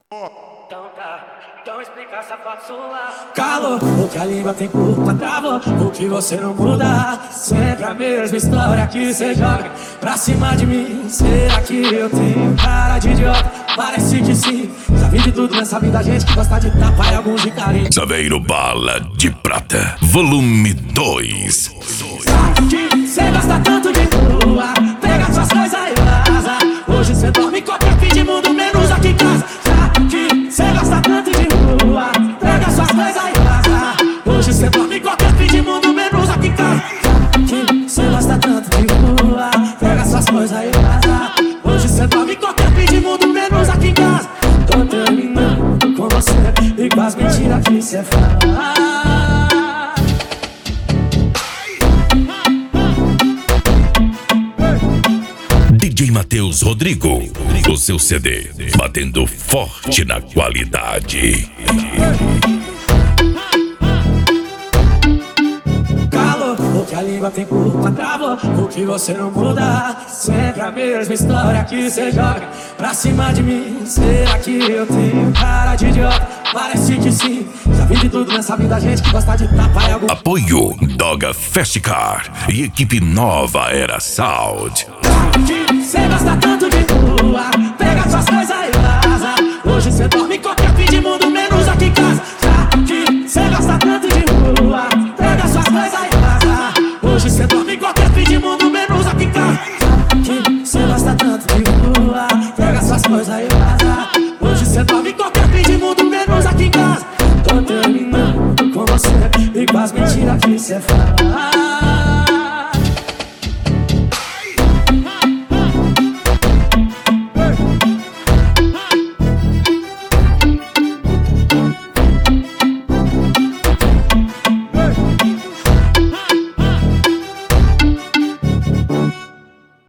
Então tá, então explica essa foto sua. Calor, o que a língua tem culpa, travou, o que você não muda. Sempre a mesma história que cê joga pra cima de mim. Será que eu tenho cara de idiota? Parece que sim. Já vi de tudo nessa vida, gente que gosta de tapar e alguns de carinho. Saveiro Bala de Prata, volume 2. Cê gosta tanto de rua, pega suas coisas e vaza. Hoje cê dorme em qualquer fim de mundo, menos aqui em casa. Cê gosta tanto de rua, pega suas coisas e vaza. Hoje cê dorme em qualquer fim de mundo, menos aqui em casa. Cê gosta tanto de rua, pega suas coisas e vaza. Hoje cê dorme em qualquer fim de mundo, menos aqui em casa. Tô terminando com você e com as mentiras que cê fala. DJ Matheus Rodrigo, o seu CD, batendo forte na qualidade. Calor, o que a língua tem culpa, travou, o que você não muda. Sempre a mesma história que cê joga pra cima de mim. Será que eu tenho cara de idiota? Parece que sim. Já vi de tudo nessa vida, gente que gosta de tapar e algum... Apoio Doga Fast Car e equipe Nova Era Sound. Cê gosta tanto de rua, pega suas coisas e vaza. Hoje cê dorme em qualquer fim de mundo, menos aqui em casa. Cê gosta tanto de rua, pega suas coisas e vaza. Hoje cê dorme em qualquer fim de mundo, menos aqui em casa. Cê gosta tanto de rua, pega suas coisas e vaza. Hoje cê dorme em qualquer fim de mundo, menos aqui em casa. Tô terminando com você e com as mentiras que cê fala.